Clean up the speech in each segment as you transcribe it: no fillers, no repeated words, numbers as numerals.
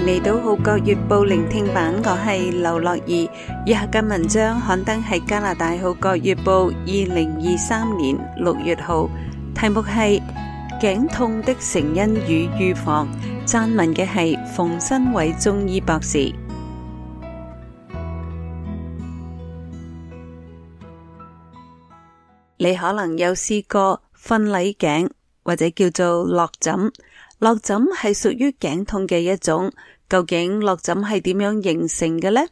嚟到《號角月報》聆聽版，我係劉樂儀。以下嘅文章刊登喺加拿大《號角月報》2023年6月號，題目係頸痛的成因與預防。撰文嘅係馮新偉中醫博士。你可能有試過瞓捩頸，或者叫做落枕。落枕係屬於頸痛嘅一種，究竟落枕係點樣形成嘅呢？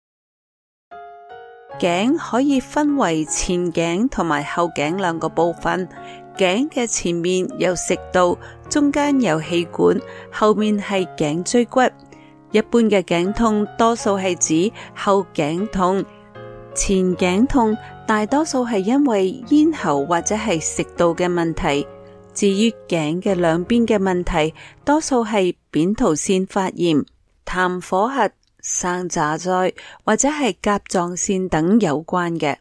頸可以分為前頸同埋後頸兩個部分，頸嘅前面有食道，中間有氣管，後面係頸椎骨。一般嘅頸痛多數係指後頸痛，前頸痛大多數係因為咽喉或者係食道嘅問題。至於頸嘅兩邊嘅問題，多數係扁桃腺發炎、痰火核、生渣災或者係甲狀腺等有關嘅。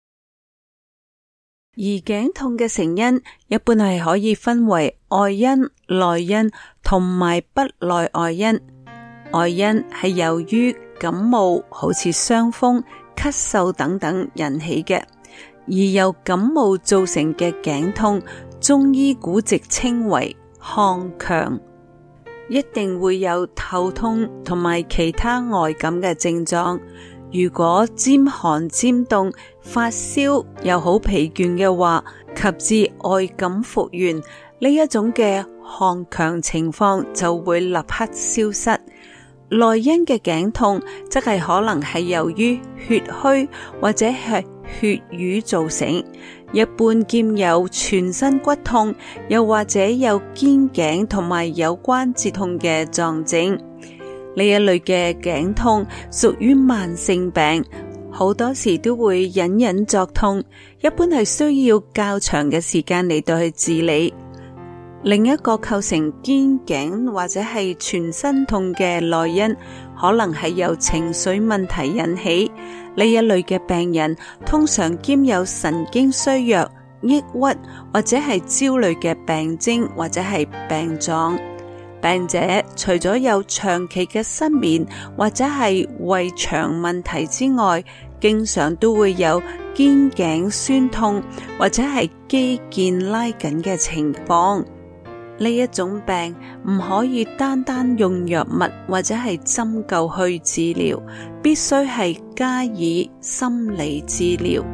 而頸痛嘅成因一般係可以分為外因、內因同埋不內外因。外因係由於感冒，好似傷風、咳嗽等等引起嘅，而由感冒造成嘅頸痛，中醫古籍稱為亢強，一定會有頭痛同埋其他外感嘅症狀。如果沾寒沾凍、發燒又好疲倦嘅話，及至外感復原，呢一種嘅亢強情況就會立刻消失。內因嘅頸痛則係可能係由於血虛或者係血瘀造成，一般兼有全身骨痛，又或者有肩頸同埋有關節痛嘅狀症。呢一類嘅頸痛屬於慢性病，好多時都會隱隱作痛，一般係需要較長嘅時間嚟到去治理。另一個構成肩頸或者係全身痛嘅內因，可能係由情緒問題引起。呢一類嘅病人通常兼有神經衰弱、抑鬱或者係焦慮嘅病徵或者係病狀。病者除咗有長期嘅失眠或者係胃腸問題之外，經常都會有肩頸痠痛或者係肌腱拉緊嘅情況。呢一種病唔可以單單用藥物或者係針灸去治療，必須係加以心理治療。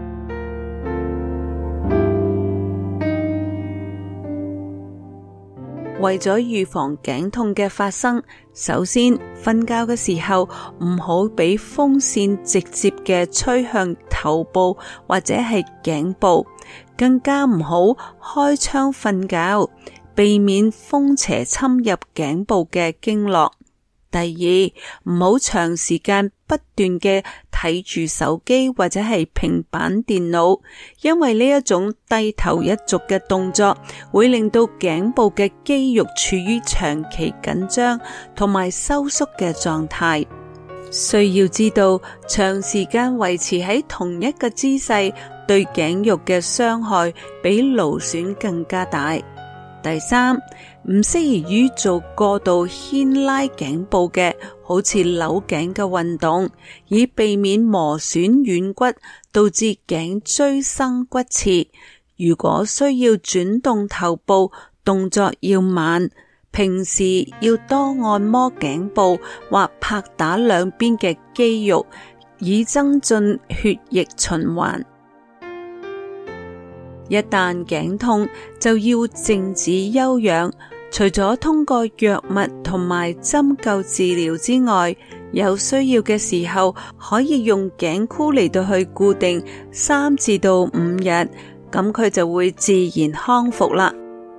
為咗預防頸痛嘅發生，首先瞓覺嘅時候唔好俾風扇直接嘅吹向頭部或者係頸部，更加唔好開窗瞓覺，避免風邪侵入頸部嘅經絡。第二，唔好長時間不斷嘅睇住手機或者係平板電腦，因為呢一種低頭一族嘅動作會令到頸部嘅肌肉處於長期緊張同埋收縮嘅狀態。需要知道，長時間維持喺同一個姿勢，對頸肉嘅傷害比勞損更加大。第三，唔適宜於做過度牽拉頸部嘅，好似扭頸嘅運動，以避免磨損軟骨，導致頸椎生骨刺。如果需要轉動頭部，動作要慢，平時要多按摩頸部或拍打兩邊嘅肌肉，以增進血液循環。一旦頸痛，就要靜止休養。除咗通過藥物同埋針灸治療之外，有需要嘅時候可以用頸箍嚟到去固定3至到5日，咁佢就會自然康復啦。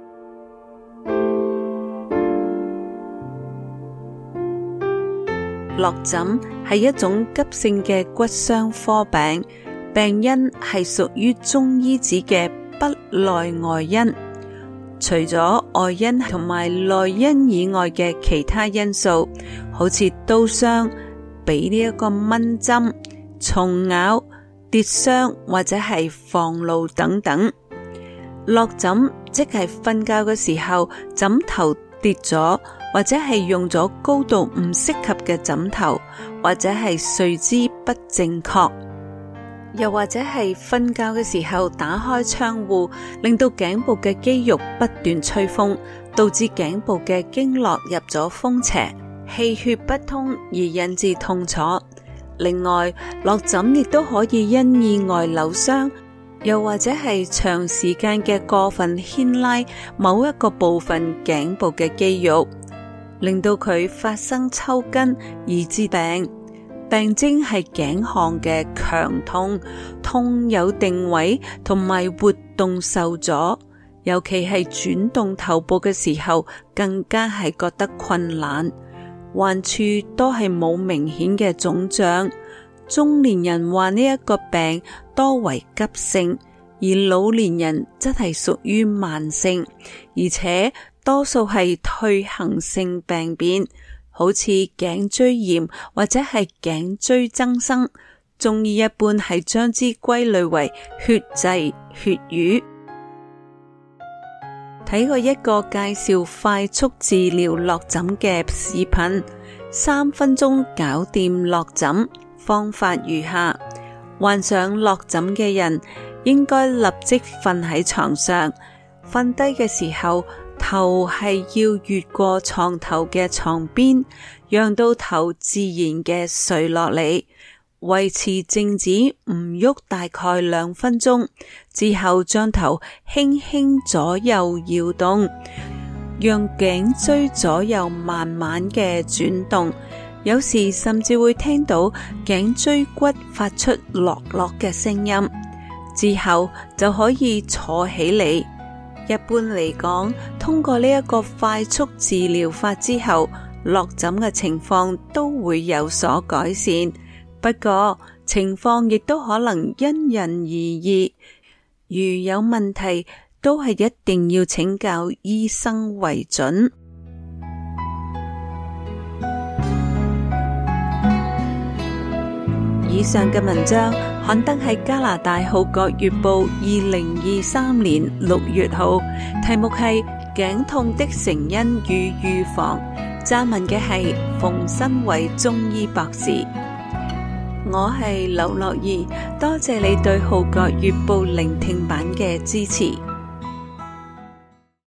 落枕係一種急性嘅骨傷科病，病因係屬於中醫指嘅不內外因，除咗外因同埋內因以外嘅其他因素，好似刀傷、俾呢一個蚊針、蟲咬、跌傷或者係防澇等等。落枕即係瞓覺嘅時候枕頭跌咗， 或者係用咗高度唔適合嘅枕頭，或者係睡姿不正確，又或者係瞓覺嘅時候打開窗戶，令到頸部嘅肌肉不斷吹風，導致頸部嘅經絡入咗風邪，氣血不通而引致痛楚。另外，落枕亦都可以因意外扭傷，又或者係長時間嘅過分牽拉某一個部分頸部嘅肌肉，令到佢發生抽筋而致病。病徵係頸項嘅強痛，痛有定位同埋活動受阻，尤其係轉動頭部嘅時候，更加係覺得困難。患處都係冇明顯嘅腫脹。中年人患呢一個病多為急性，而老年人則係屬於慢性，而且多數係退行性病變，好似頸椎炎或者係頸椎增生。中醫一般係將之歸類為血滯血瘀。睇過一個介紹快速治療落枕嘅視頻，3分鐘搞掂落枕。方法如下：患上落枕嘅人應該立即瞓喺床上，瞓低嘅時候頭係要越過床頭嘅床邊，讓到頭自然嘅垂落嚟，維持靜止唔喐大概2分鐘，之後將頭輕輕左右搖動，讓頸椎左右慢慢嘅轉動。有時甚至會聽到頸椎骨發出落落嘅聲音，之後就可以坐起嚟。一般嚟講，通過呢一個快速治療法之後，落枕嘅情況都會有所改善。不過情況亦都可能因人而異，如有問題都係一定要請教醫生為準。以上嘅文章刊登喺加拿大《號角月報》2023年6月號，題目係頸痛的成因與預防，撰文嘅係馮新偉中醫博士。我係劉樂儀，多謝你對《號角月報》聆聽版嘅支持。